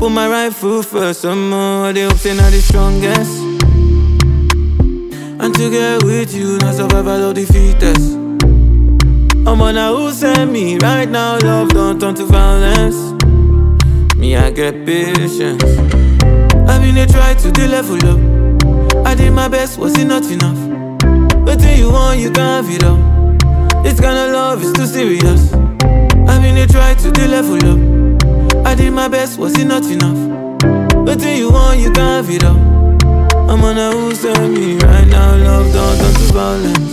put my right foot first. Some more, they hope say not the strongest. And to get with you, not survival of the fittest. I'm on a who send me right now. Love don't turn to violence. Me, I get patience. I mean, they try to level up. I did my best, was it not enough? But then you want, you can't have it all. This kind of love is too serious. I mean, they try to level up. I did my best, was it not enough? But then you want, you can't have it all. I'm on a who send me right now. Love don't turn to violence.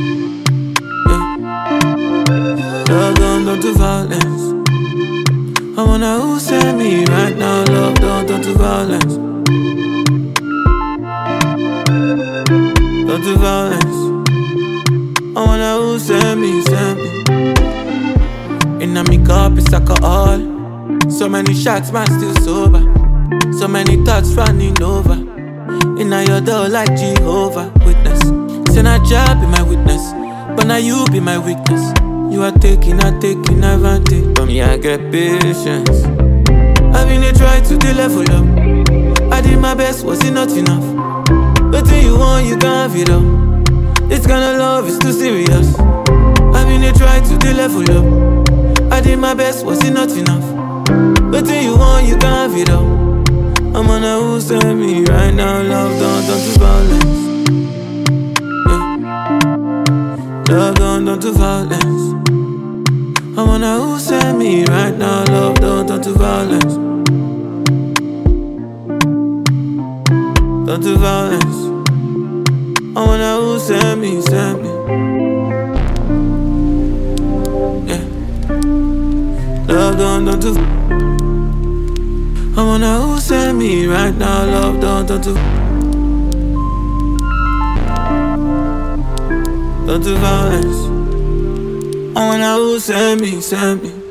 Love don't turn to violence. I wanna who send me right now. Love don't turn to violence. Turn to violence. I wanna who send me, send me. Inna me cup is alcohol. So many shots, man still sober. So many thoughts running over. Inna your door like Jehovah Witness. Say not job be my witness, but now you be my weakness. You are taking advantage. But me, I get patience. I mean, they try to level up. I did my best, was it not enough? But then you want, you can't have it all. This kind of love is too serious. I mean, they try to level up. I did my best, was it not enough? But then you want, you can't have it all. I'm on a who send me right now. Love don't turn to violence. Love don't turn to violence. I wanna who send me right now. Love don't turn to violence. Turn to violence. I wanna who send me, send me. Yeah. Love don't turn to. I wanna who send me right now. Love don't turn to. Turn to violence. I wanna who send me, send me.